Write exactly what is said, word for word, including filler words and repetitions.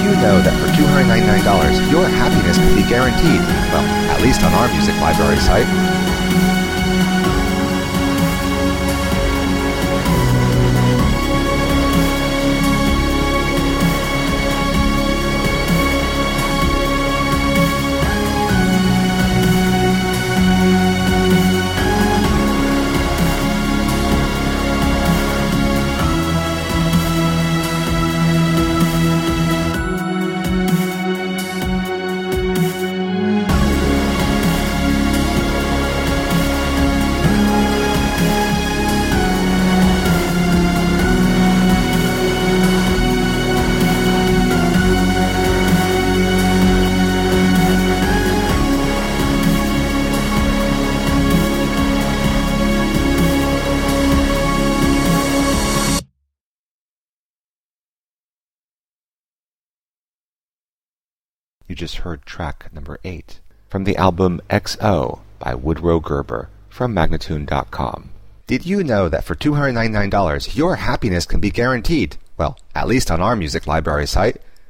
you know that for two hundred ninety-nine dollars, your happiness can be guaranteed? Well, at least on our music library site. You just heard track number eight from the album X O by Woodrow Gerber from Magnatune dot com. Did you know that for two hundred ninety-nine dollars, your happiness can be guaranteed? Well, at least on our music library site.